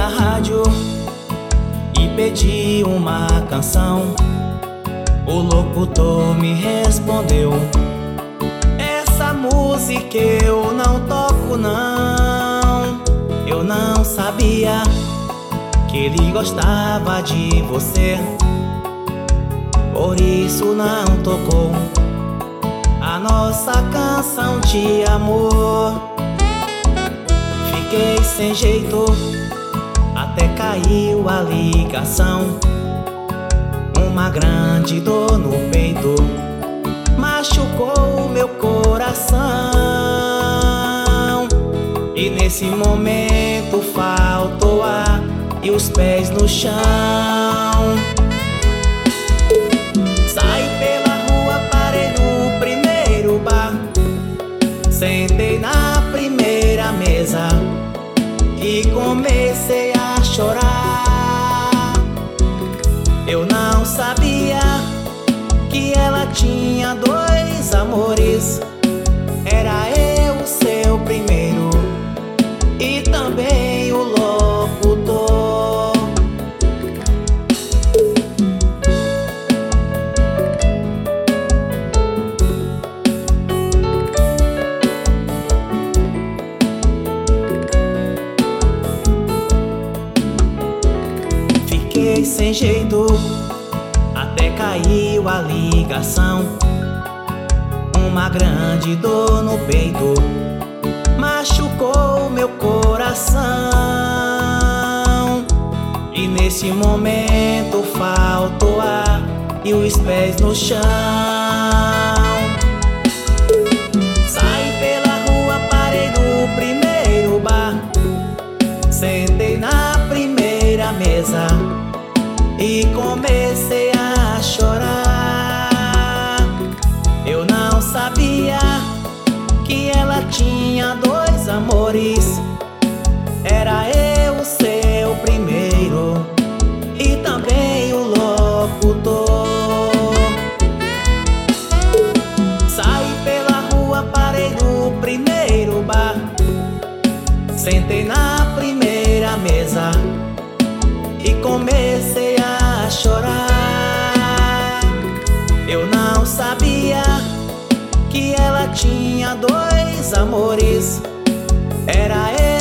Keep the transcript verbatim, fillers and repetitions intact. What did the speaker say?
rádio e pedi uma canção. O locutor me respondeu: essa música eu não toco não. Eu não sabia que ele gostava de você, por isso não tocou a nossa canção de amor. Fiquei sem jeito, até caiu a ligação. Uma grande dor no peito machucou meu coração. E nesse momento faltou ar e os pés no chão. Saí pela rua, parei no primeiro bar, sentei na primeira mesa e comecei a chorar. Eu não sabia que ela tinha dois amores. Era eu o seu primeiro e também o locutor. Fiquei sem jeito, até caiu a ligação. Uma grande dor no peito machucou meu coração. E nesse momento faltou ar e os pés no chão. Saí pela rua, parei no primeiro bar, sentei na primeira mesa e comecei a chorar. Eu não sabia que ela tinha dois amores. Era eu o seu primeiro e também o locutor. Saí pela rua, parei no primeiro bar, sentei na primeira mesa e comecei a chorar. Eu não sabia que ela tinha dois amores. Era eu